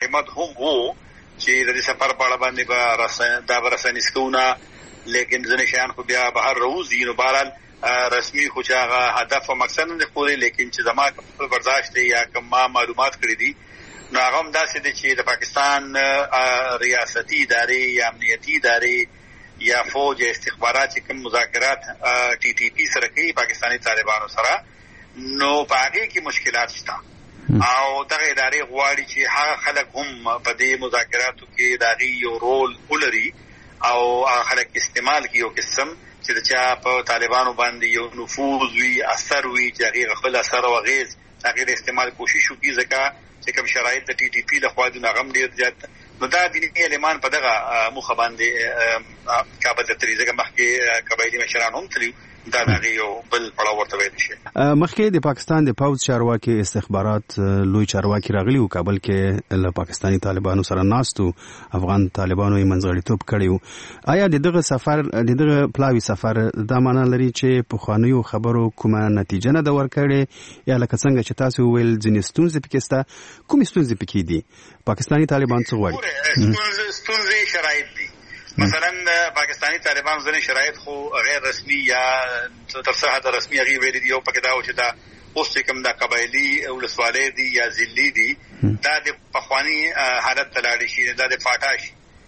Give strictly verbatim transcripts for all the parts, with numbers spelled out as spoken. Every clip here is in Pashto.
مزاحمت هم وو چې د سفر په اړه باندې به رسنۍ دا رسنۍ سکونه لیکن ځنې شیان خو بیا بهر راوځي نو بهرحال رسمي خو چې هغه هدف او مقصد نه خوري لیکن چې زما کوم برداشت یا کوم معلومات کړی دي نو هغه هم داسې دي چې د پاکستان ریاستي ادارې یا امنیتي ادارې یا فوج استخبارات کوم مذاکرات ټي ټي پی سره کوي پاکستاني طالبانو سره نو پاره کې مشکلات شته او دغه ادارې غواړي چې هغه خلک هم په دې مذاکراتو کې داغي یو رول ولري او هغه خلک استعمال کوي او قسم چې د چا په طالبانو باندې یو نفوذ وي اثر وي چې هغه خپل اثر او غیز هغه استعمال کوشش وکړي ځکه چې کوم شرایط د ټي ټي پی له خوا د نغم ډیر زیات نو دا د ایمان په دغه مخ باندې کابل ته تریزه مخکې قبایلی مشران هم تلو دا دغه یو بل پړاو ورته ویل شي. مخکې د پاکستان د پوځ چارواکي استخبارات لوی چارواکي راغلي او کابل کې له پاکستاني طالبانو سره ناستو افغان طالبانو یې منځغړیتوب کړی. آیا د دغه سفر د دغه پلاوي سفر دا معنی لري چې په خوانیو خبرو کومه نتیجه نه د ورکړې یا لکه څنګه چې تاسو ویل ځینې ستونزې پکې شته کومې ستونزې پکې دي پاکستاني طالبان څه غواړي؟ ستونزې شرایط دي مثلا پاکستانی طالبان ځنې شرایط خو غیر رسمي یا تر څه حد رسمي غي ویل دي او پکې دا و چې دا اوس کوم دا قبایلی ولسوالۍ دي یا ځلي دي دا د پخوانی حالت تلاړي شي دا د فاټاش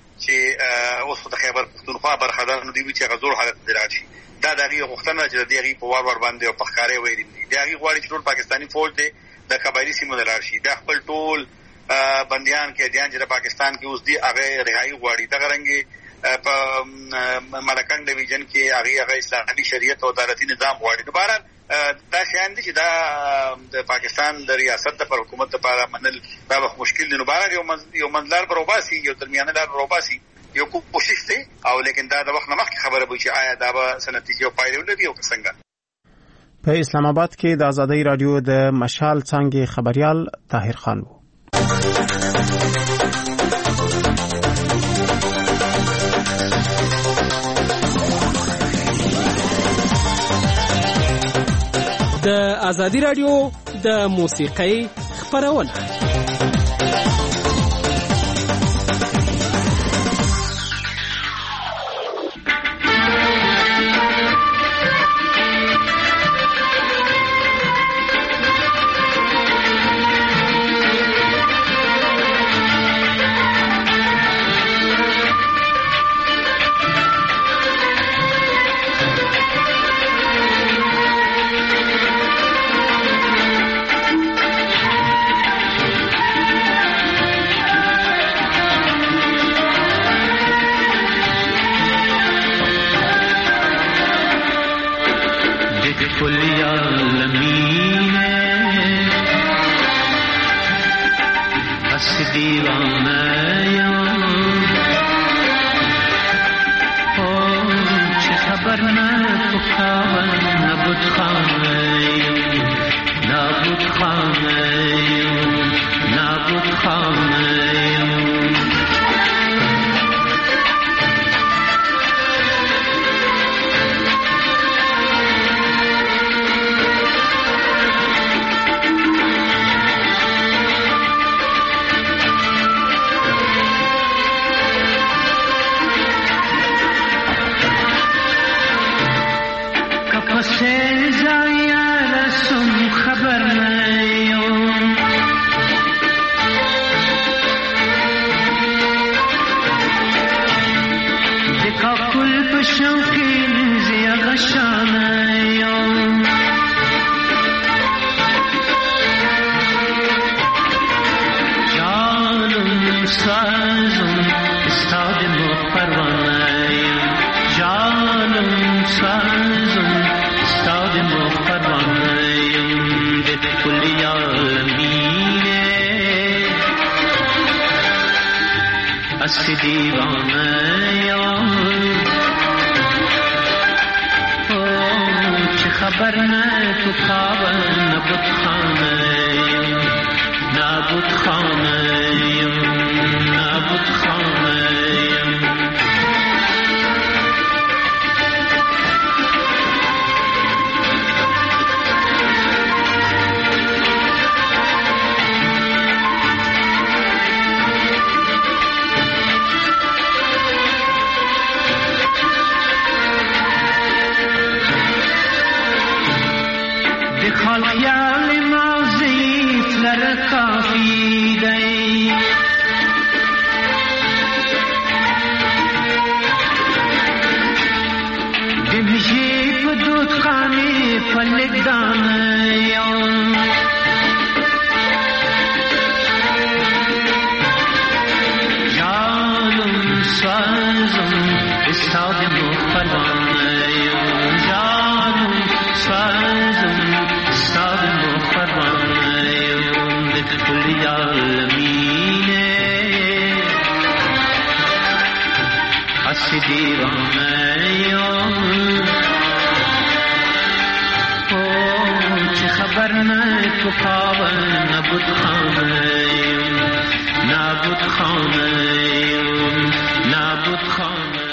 چې اوس د خیبر پختونخوا برخه ده نو دی چې غزور حالت تلاړي شي دا دغه غوښتنه چې دغه په وار ور باندې او پخکاري ویل دي دغه غواړي چې ټول پاکستانی فوج دي د قبایلی سیمو دلار شي دا خپل ټول بنديان کې دیان چې پاکستان کې اوس دي هغه رهایی غواړي دا غرنګي په ملکن ډیویژن کې هغه هغه اسلامي شریعت او عدالتي نظام غواړي. دوباره دا شیان دي چې دا د پاکستان د ریاست پر حکومت لپاره منل دا مشکل دي. دوباره یو یو منځلار پروباسي یو درمیانه لار پروباسي یو کوشش دی او لیکن دا د وخت نه مخکې خبره به چې آیا دا به سنتیجه او پایله ولري او څنګه. په اسلام آباد کې د آزادۍ رادیو د مشال څنګه خبريال طاهر خان وو. د آزادۍ رادیو د موسیقۍ خبرونه که دیوانه چه خبر نه تو خواب نبود خانه نبود خانه نبود خانه.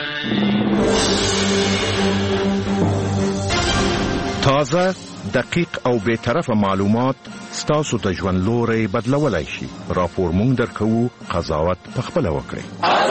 تازه دقیق او بی‌طرفه معلومات ستاسو د ژوند لوري بدلولای شي. راپور مونږ درکو، قضاوت پخپله وکړئ.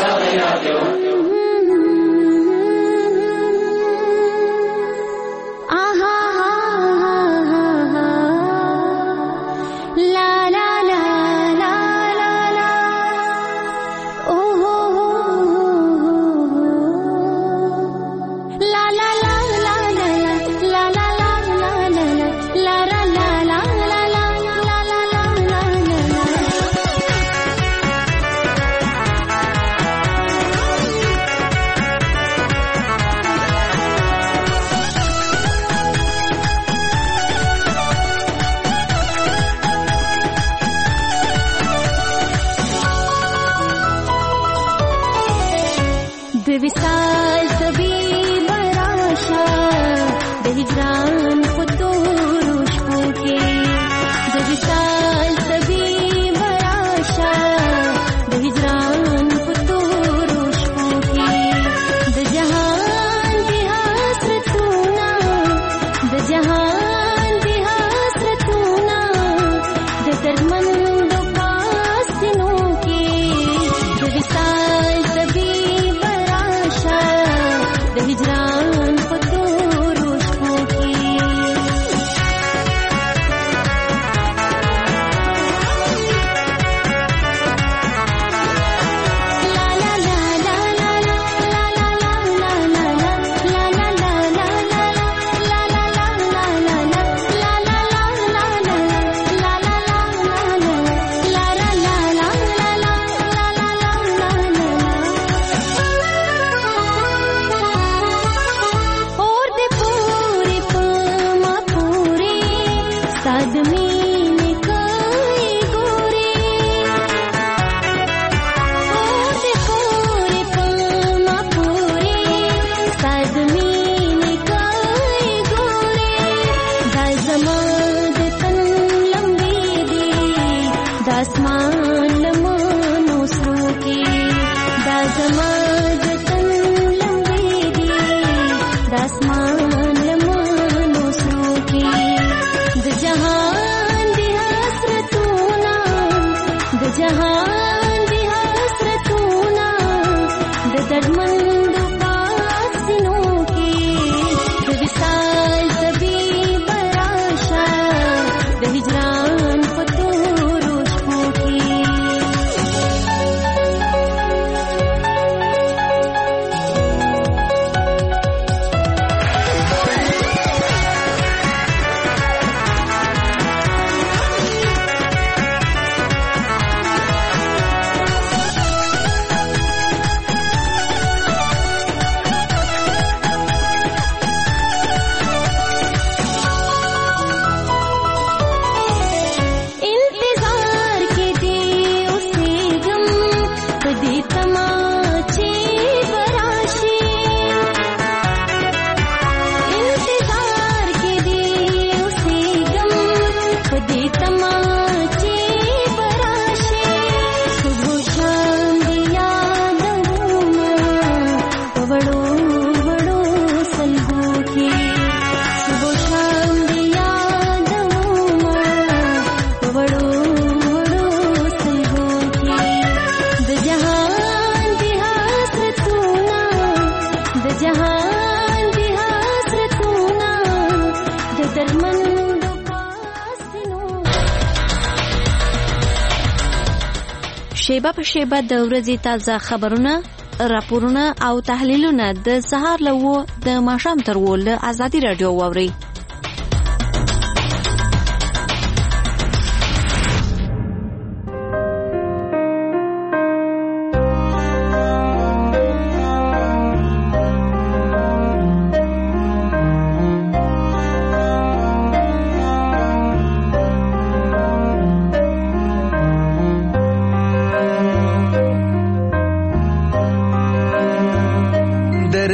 شیبه په شیبه د ورځې تازه خبرونه، راپورونه او تحلیلونه د سهار له و د ماښام تر و له ازادي راډیو واورئ.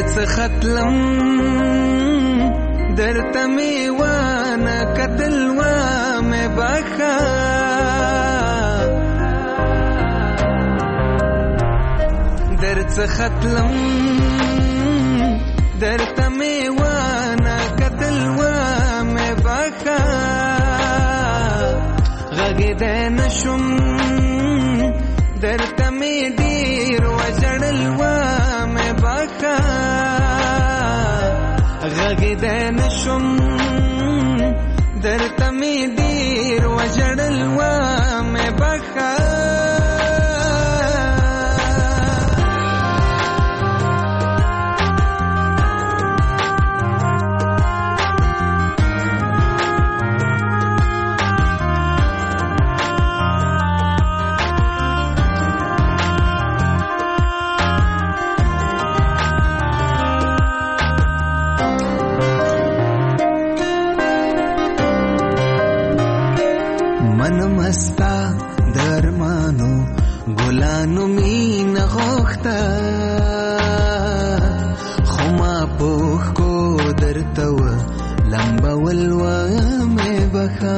څخه تلم درته مې وانه کتل وامې بخه در څخه تلم درته مې وانه کتل وامې بخه غږېدی نشم درته مې ډېر وژړل وامې بخه غږېدی نشم درته مې ډېر وژړل وامې بخه مستا درمانو ګلانو مینه غوښته خو ما پوښ کو درته و لمبول وامې بخه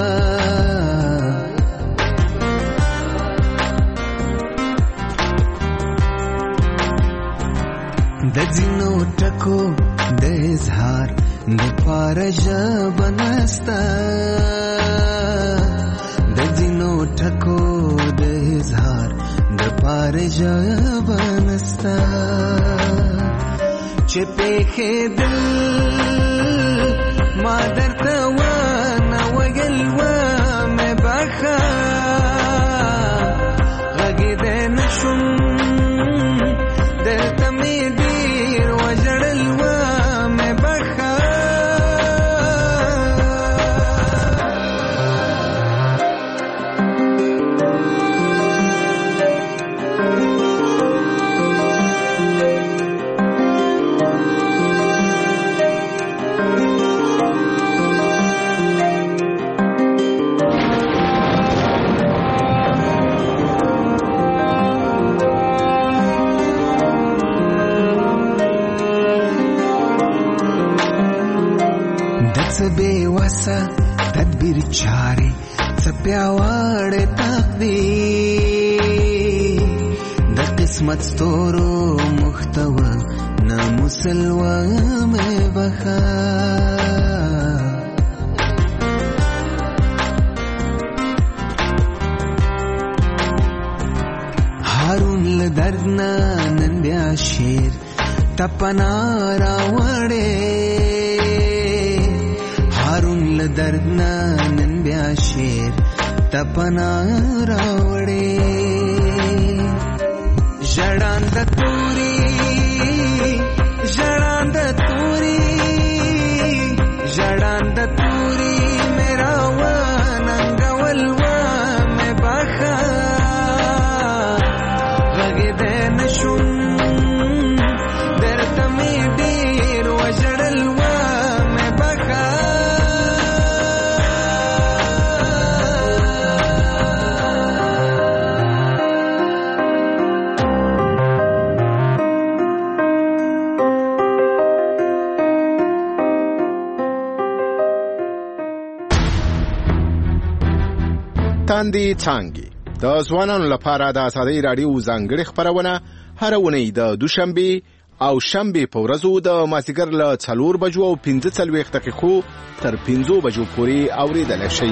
د ځینو ټکو د اظهار دپاره ژبه نسته د ځینو ټکو د اظهار دپاره ژبه نسته چې پېښېدل ما درته ونه ویل وامې بخه غږېدی نشم درته مې ډېر وژړل وامې بخه بے وسه تدبیر چارې څه پیاوړی تقدیر د قسمت ستورو محتوه ناموسل وامې بخه هارون له درد نه نن بیا شعر تپنا راوړې هارون له درد نه نن بیا شعر تپنا راوړې ژړانده توري ژړانده توري ژړانده توري میرا وننګول وامې بخه غږېدی نشم درته مې ډېر وژړل وامې بخه تاندې څانګې د ځوانانو لپاره د ازادۍ راډیو ځانګړې خپرونه هره اونۍ د دوشنبې او شنبې په ورځو د مازدیګر له څلور بجو او پنځه څلوېښت دقیقو تر پنځو بجو پورې اورېدلی شئ.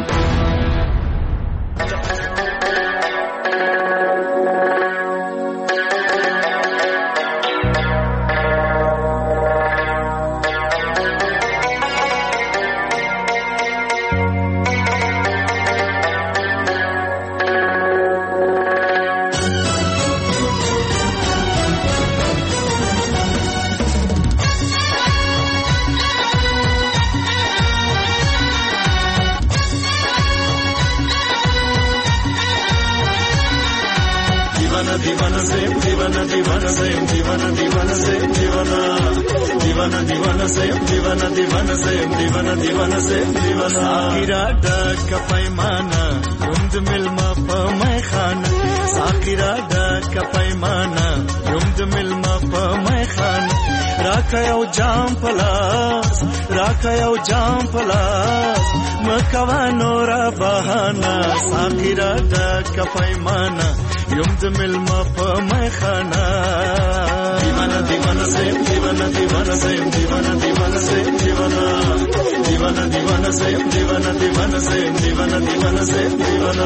دیوانه سیم دیوانه دیوانه سیم دیوانه دیوانه سیم دیوانه دیوانه دیوانه سیم دیوانه دیوانه سیم دیوانه دیوانه سیم دیوانه ساکرا ډک پیمانه روند ملما په مې خان ساکرا ډک پیمانه روند ملما په مې خان راکا یو جام پلاس راکا یو جام پلاس مکوا نورا بهانا ساقی را ډک پیمانا یم د ملما په میخانا دیوانا دیوانا سیم دیوانا دیوانا سیم دیوانا دیوانا سیم دیوانا دیوانا دیوانا سیم دیوانا دیوانا سیم دیوانا دیوانا سیم دیوانا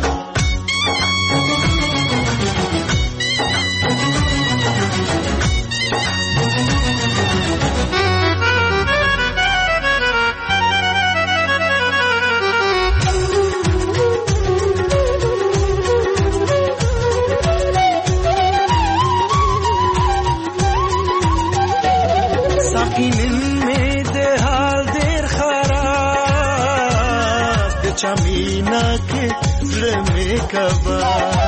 چمینا کے زړه می کبا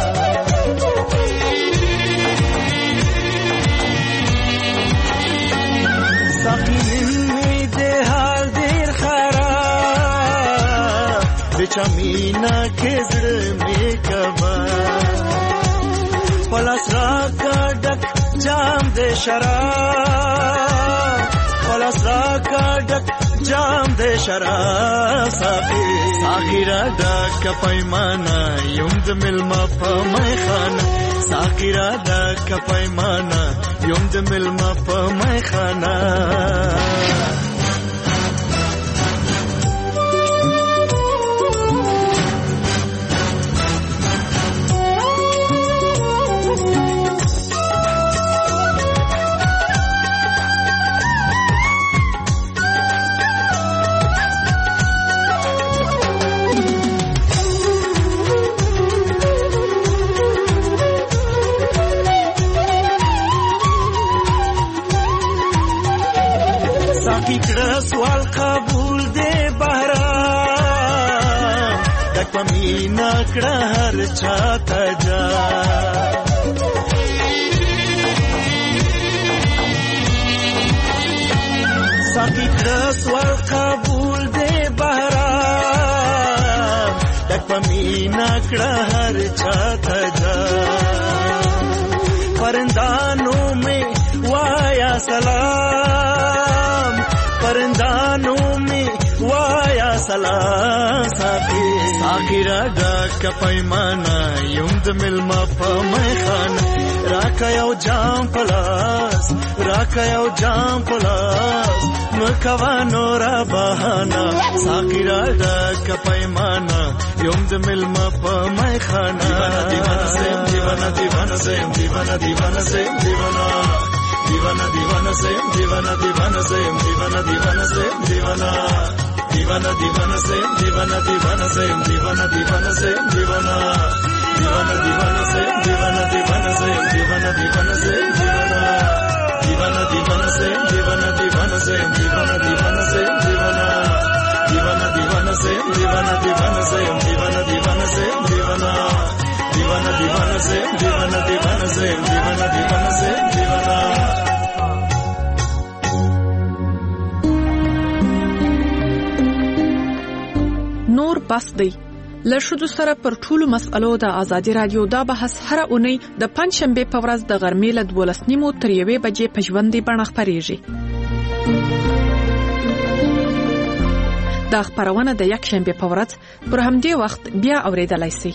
ساقین می ده حال دیر خراب چمینا کے زړه می کبا پلاس را کا ډک جام دے شراب پلاس را کا ډک جام دے شراب ساقی ساقی را ډک پیمانا یم د ملما په میخانه ساقی را ډک پیمانا یم د ملما په میخانه سوال قبول دے بہرام ڈک پمینا کڑا ہر چاہتا جا ساقی کڑا سوال قبول دے بہرام ڈک پمینا کڑا ہر چاہتا جا پرندانوں میں وایا سلام پرندانوں میں وایا سلام ساقی ساقی را ډک پیمانا یم د ملما په میخانه راکا یو جام پلاس راکا یو جام پلاس مکوا نورا بهانا ساقی را ډک پیمانا یم د ملما په میخانه دیوانا سیم دیوانا دیوانا سیم دیوانا دیوانا سیم دیوانا دیوانا دیوانا سیم دیوانا دیوانا سیم دیوانا دیوانا سیم دیوانا دیوانا دیوانا سیم دیوانا دیوانا سیم دیوانا دیوانا سیم دیوانا دیوانا دیوانا سیم دیوانا دیوانا سیم دیوانا دیوانا سیم دیوانا دیوانا دیوانا سیم دیوانا دیوانا سیم دیوانا دیوانا سیم دیوانا دیوانا دیوانا سیم دیوانا دیوانا سیم دیوانا دیوانا سیم دیوانا دیوانا دیوانا سیم دیوانا دیوانا سیم دیوانا دیوانا سیم دیوانا نور بس دی له ښځو سره پر ټولو مسألو د ازادي رادیو دا بحث هره اونۍ د پنځشنبې په ورځ د غرمې له دولس نیمو تر یوې بجې په ژوندۍ بڼه خپرېږي. دا خپرونه د یکشنبې په ورځ پر همدې وخت بیا اورېدلای شئ.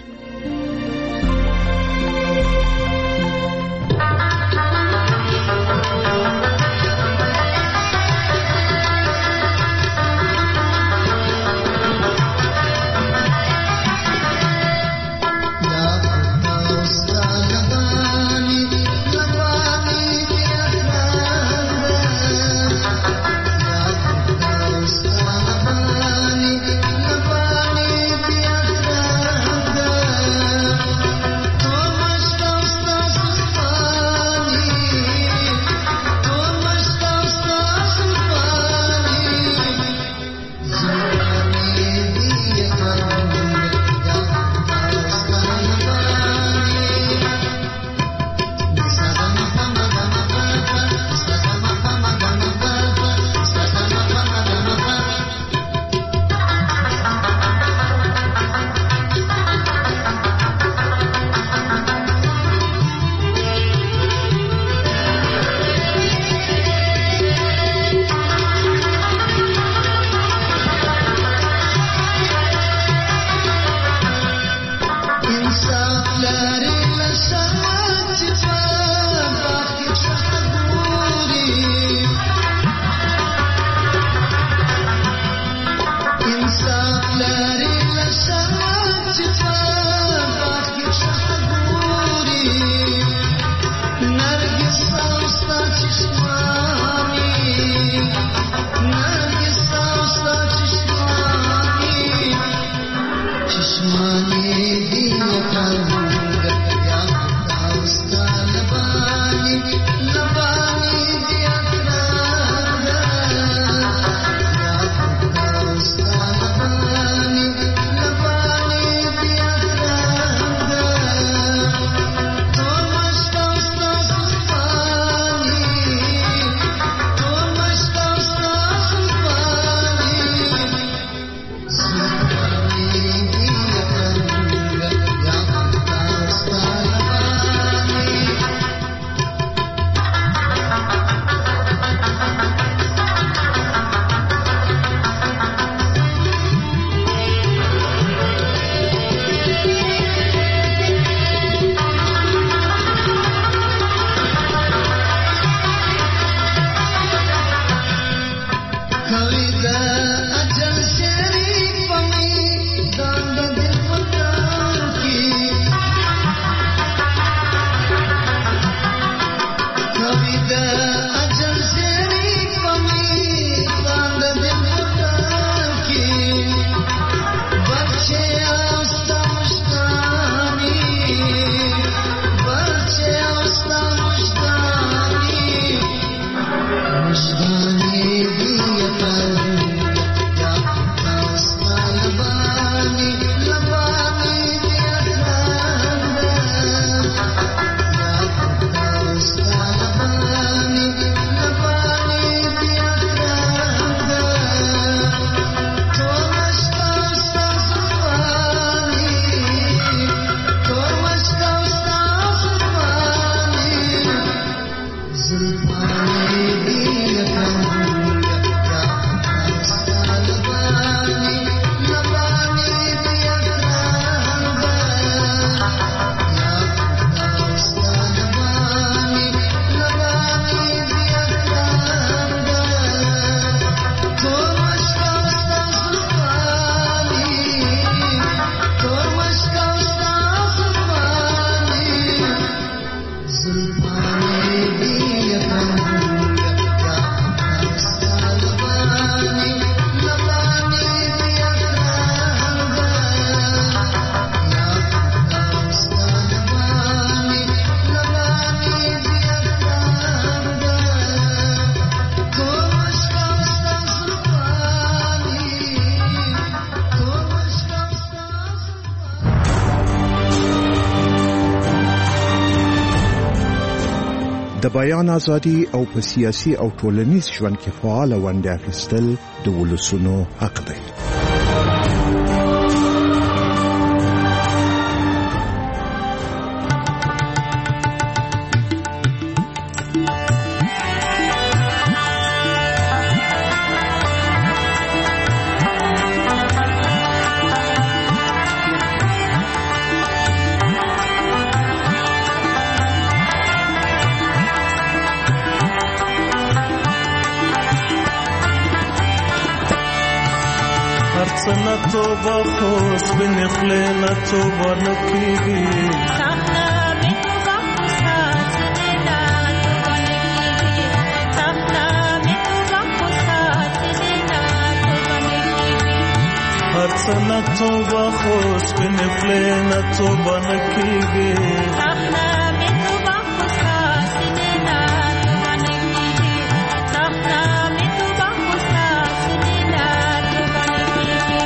د بیان ازادي او په سیاسي او ټولنیز ژوند کې فعال ونډه اخیستل د ولسونو حق دی. توبه خوش بنخلي لا توبه نكيبي صحنا بتوبه خوشات دينا توبه نكيبي صحنا بتوبه خوشات دينا توبه نكيبي هر سنه توبه خوش بنخلي لا توبه نكيبي صحنا بتوبه خوشات دينا توبه نكيبي صحنا بتوبه خوشات دينا توبه نكيبي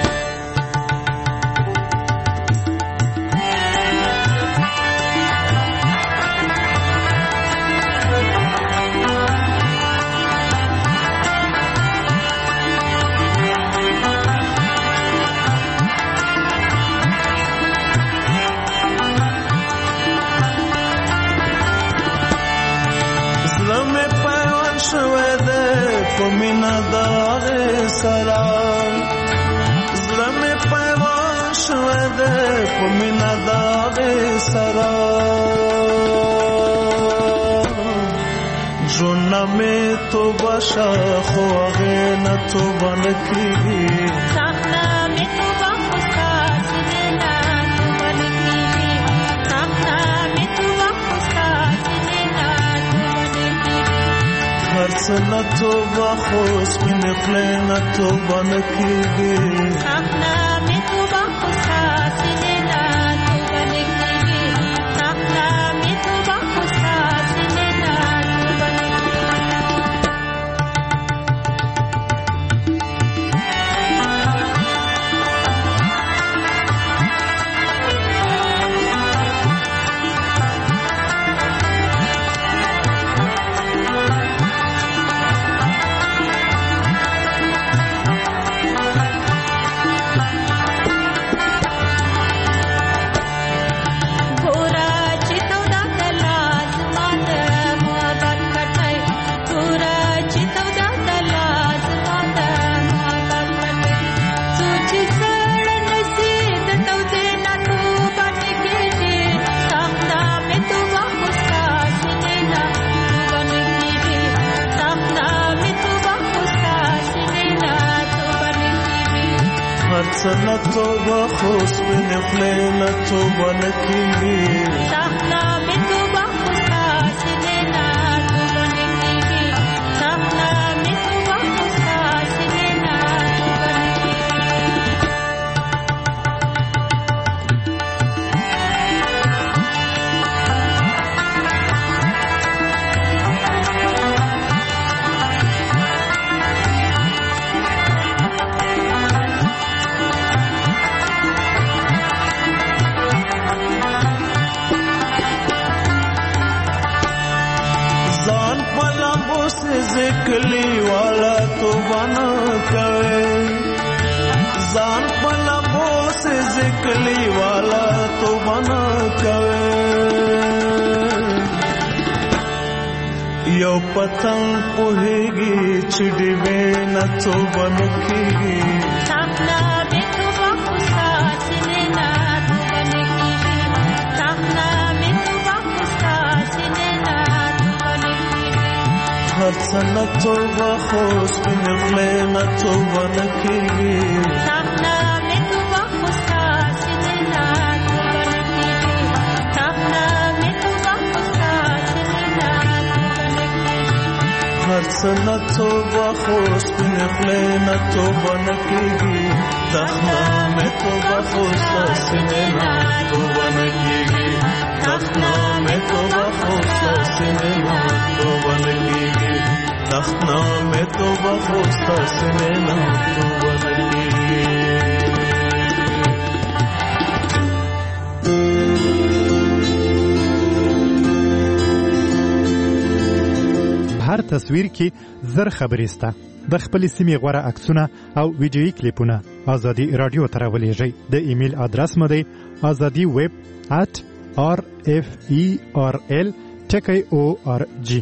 فمنا داغ سلام زلمي پیوان شوه ده فمنا داغ سلام جونا میں تو باشا خواهی نتو بانکی صحنا میں تو بخوصات دینا تو بانکی صحنا میں تو بخوصات دینا هرڅه توبه خو سپین خلینه توبه نکیږي صحنا می توبه خو ساسینه نا توبه نکیږي صحنا می توبه خو ساسینه نا توبه هرڅه توبه خو سپین خلینه توبه نکیږي صحنا می توبه خو ساسینه نا توبه نکیږي صحنا می توبه خو ساسینه نا توبه ذکلی والا توبه نہ کرے ځان په لبو سے ذکلی والا توبه نہ کرے یو پتنګ پوهیږي چې ډیوې نه توبه نکیږي صحنا می توبه خو ساسینه نا توبه نکیږي صحنا می توبه خو ساسینه نا توبه نکیږي هرڅه توبه خو سپین خلینه توبه نکیږي صحنا می توبه خو ساسینه نا توبه نکیږي صحنا می توبه خو ساسینه نا توبه نکیږي هرڅه توبه خو سپین خلینه توبه نکیږي صحنا می توبه خو ساسینه نا توبه نکیږي صحنا می توبه خو ساسینه نا توبه نکیږي صحنا می توبه خو ساسینه نا توبه نکیږي هر تصویر کې زر خبرې سته د خپل سیمې غوړه عکسونه او ویډیویي کلیپونه ازادي رادیو ته راولېږئ د ایمیل ادرس مو دی ازادي ویب at r f e r l ټکی او ار جی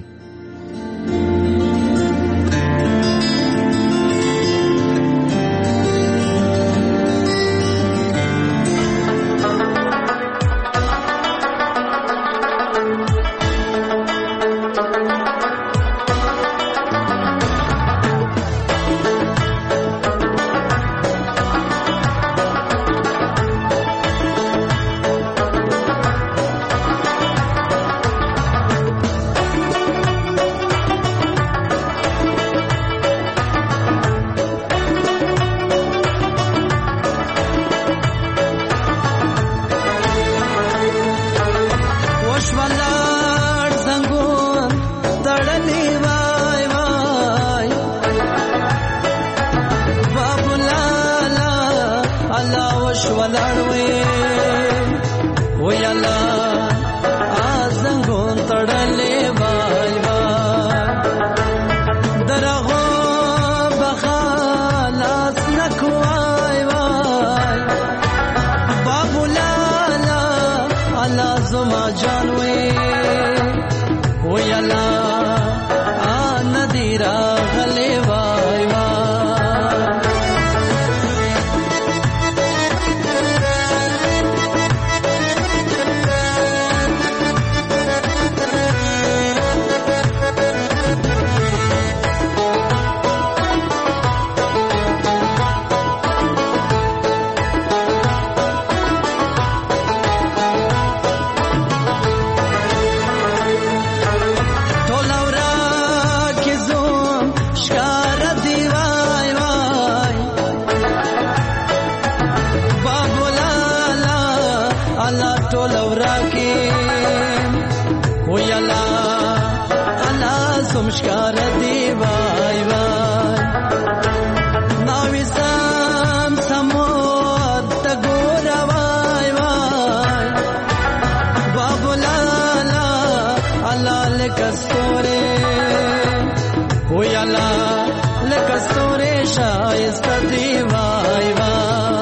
لکستوره وی الله لکستوره شایسته دی وای وای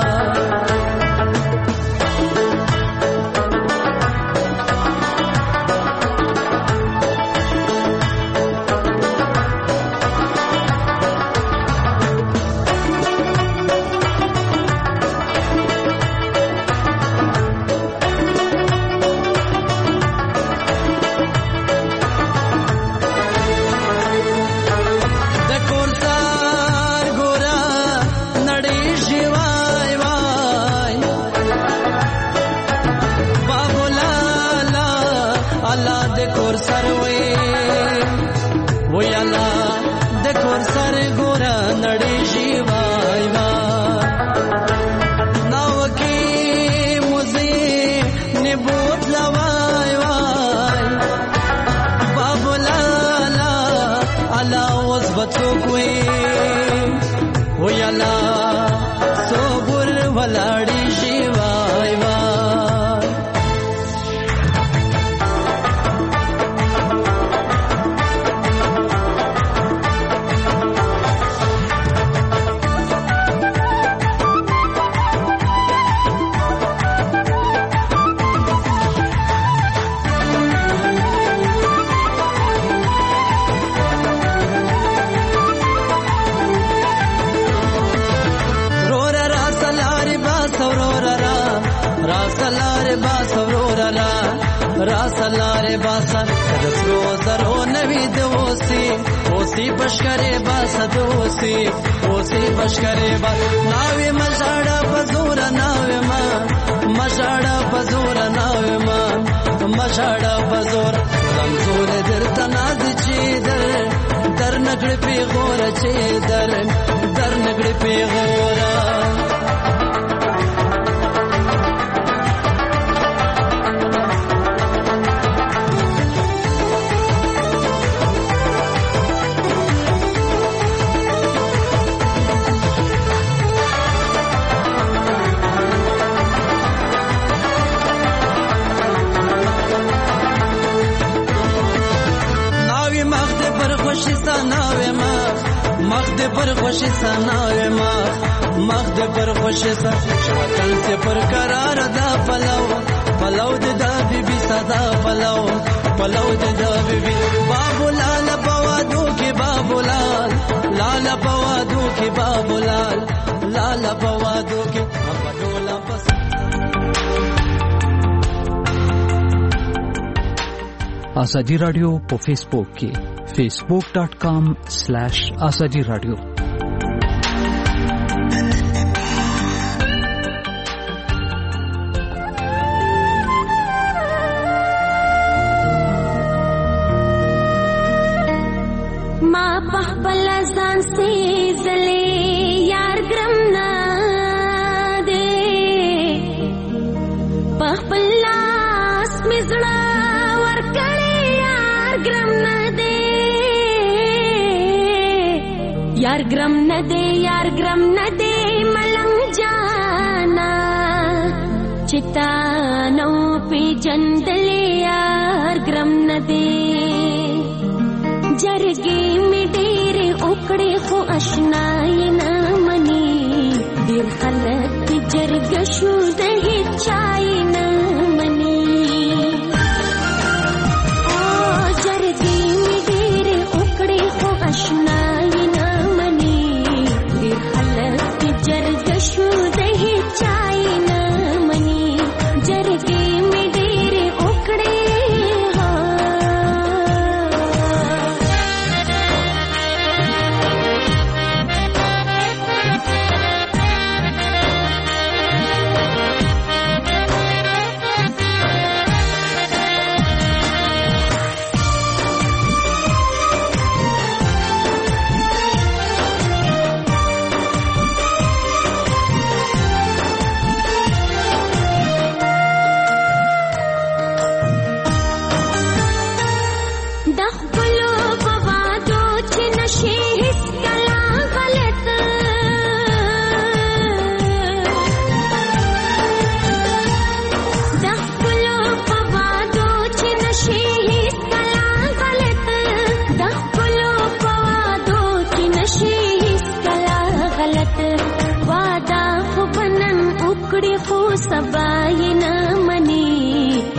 راسلاره باسا دسرو زرو نوی دوسی اوسی بشکره باسا دوسی اوسی بشکره باس ناوی مجاڑا بزورا ناوی ما مجاڑا بزورا ناوی ما مجاڑا بزورا رمزور در تناد چی در در نگڑ پی غورا چی در در نگڑ پی غورا پر خوشی سناوی مخ مخ د پر خوشی سا وطن سے پر قرار دا پلو پلو د دا بی بی صدا پلو پلو د دا بی بی بابو لال بوادو کی بابو لال لال بوادو کی بابو لال لال بوادو کی ابدولا بس آزادی رادیو په فیسبوک کې facebook dot com slash azadi radio ما پخپل ځان سي زلي یار ګرم نه دي پخپل لاس مزړه ور کړی یار ګرم نه یار ګرم نه دی یار ګرم نه دی ملنګ جانا چتا نو پی جندل یار ګرم نه دی جرګي می ډېر اوکړې خو آشنای نه مني ډېر خلک جرګ شو د هچای نه مني او جرګي می ډېر اوکړې خو آشنای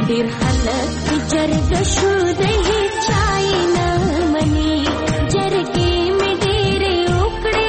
ډیر خلک جرګه شو د هیچای نه مني جرګې مې ډېرې وکړې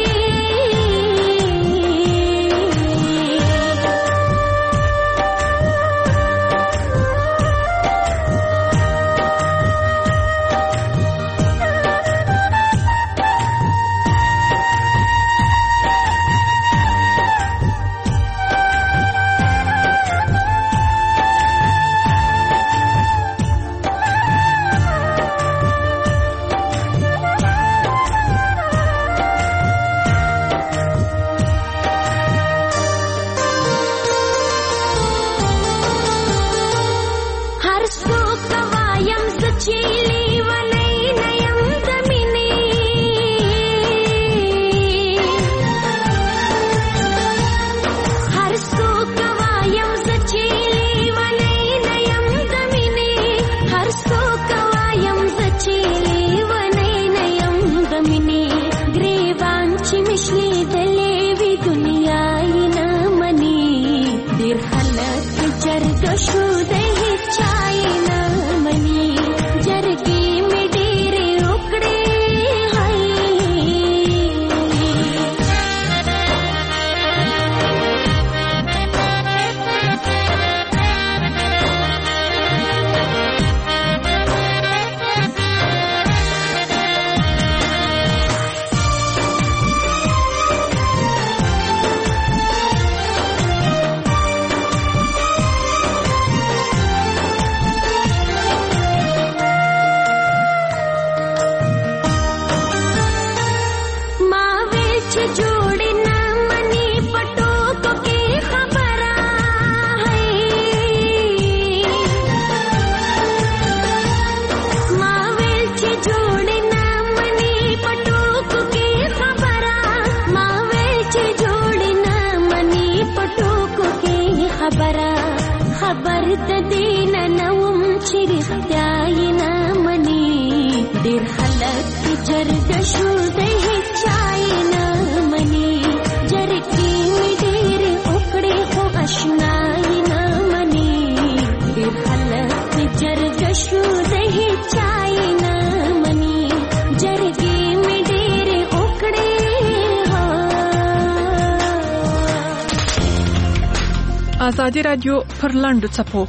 آزادي رادیو پر لاندو څپو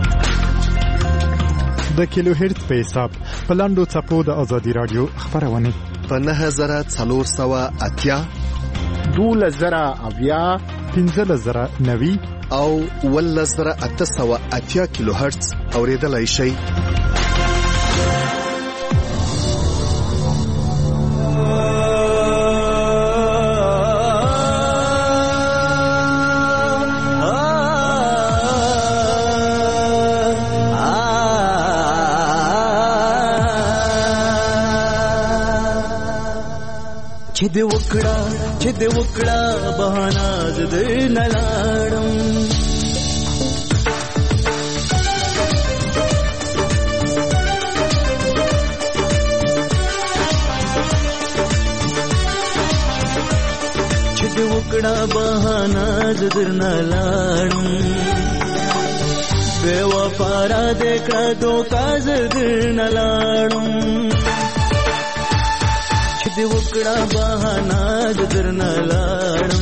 د کیلو هرتز په حساب په لاندو څپو د آزادي رادیو خبرونه په نه زره څلور سوه اتیا دوله زره اویا پنځه زره نوي او اوله زره اته سوه اتیا کیلو هرتز اوریدلای شئ. چې دې وکړه چې دې وکړه بهانه زه درنه لاړم چې دې وکړه بهانه زه درنه لاړم بې وفا را دې کړه دوکه زه درنه لاړم دې وکړه بهانه د درنه لاړم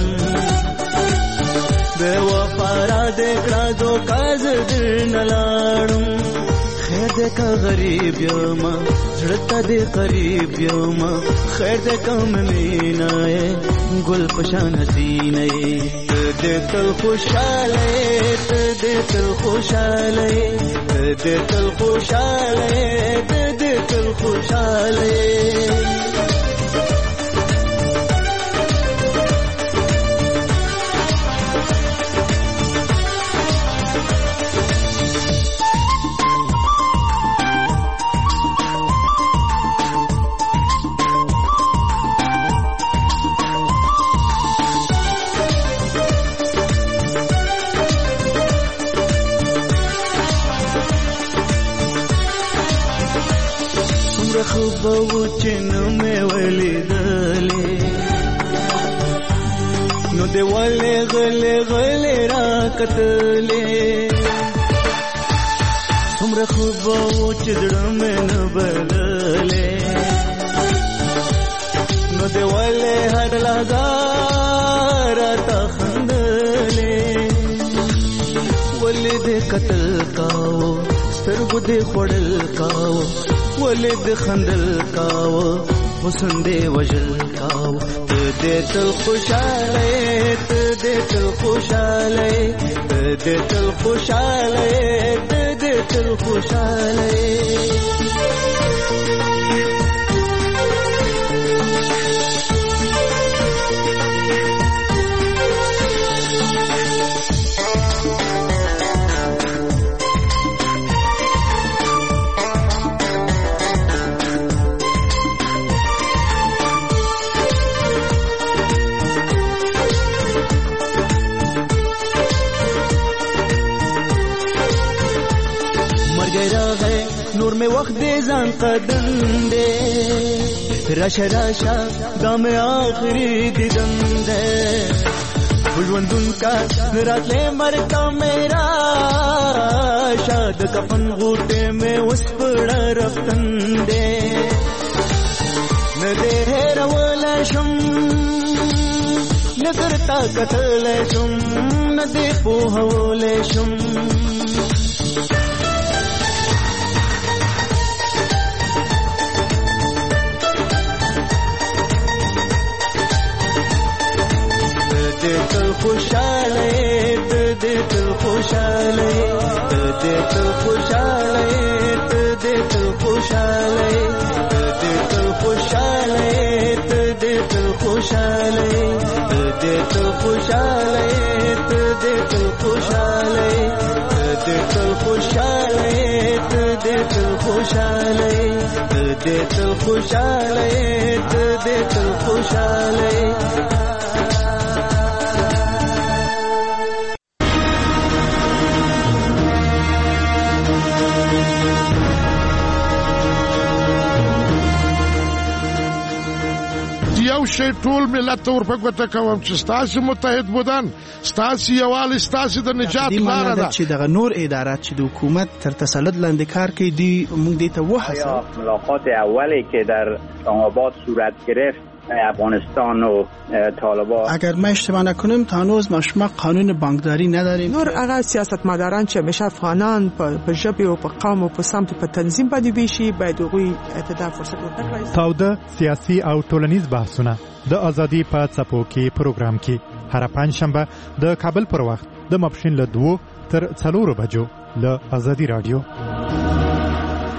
بې وفا را دې کړه دوکه زه درنه لاړم خیر دې که غریب یمه زړه ته دې قریب یمه خیر دې که مینه یې ګل په شان حسینه یې ته دې تل خوشحاله یې ته دې تل خوشحاله یې ته دې تل خوشحاله یې ته دې تل خوشحاله یې خوبو چې نو مې ولیدلې نو دې ولې غلې غلې را کتلې دومره خوب و چې زړه مې نه بللې نو دې ولې هر لحظه راته خندلې ولې دې قتل کاوه سترګو دې خوړل کاوه ولې دې خندل کاوه حسن دې وژل کاوه ته دې تل خوشاله ته دې تل خوشاله ته دې تل خوشاله ته دې تل خوشاله نور میں وقت دے زان قدم دے راشا راشا دا میں آخری دیدن دے بلوندن کا رات لے مرتا میرا شاد کفن غوٹے میں اس پڑا رفتن دے ندے رولا شم نگرتا قتل شم ندے پوہول شم خوشاله ته دې تل خوشاله ته دې تل خوشاله ته دې تل خوشاله ته دې تل خوشاله ته دې تل خوشاله ته دې تل خوشاله ته دې تل خوشاله ته دې تل خوشاله ته دې تل خوشاله ته دې تل خوشاله ته دې تل خوشاله شي ټول ملت ته ورپګوته کوم چې ستاسو متحد بودن ستاسو یووالي ستاسو د نجات لاره ده چې دغه نور ادارات چې د حکومت تر تسلط لاندې کار کوي دی موږ دې ته وحسه ملاقات اولی که در اسلام‌آباد صورت گرفت افغانستان و طالبان اگر ما اشتباه نکنم تا هنوز ما شما قانون بانکداری نداریم نور هغه سیاستمداران چې همیشه افغانان په ژبه او په قوم او په سمت په تنظیم باندې ویشي باید هغوی اعتدال فرصت ورکړي. تاوده سیاسي او ټولنیز بحثونه د ازادي په څپو کې پروګرام کې هر پنځشنبه د کابل پر وخت د ماپښین له دوه تر څلورو بجو له ازادي رادیو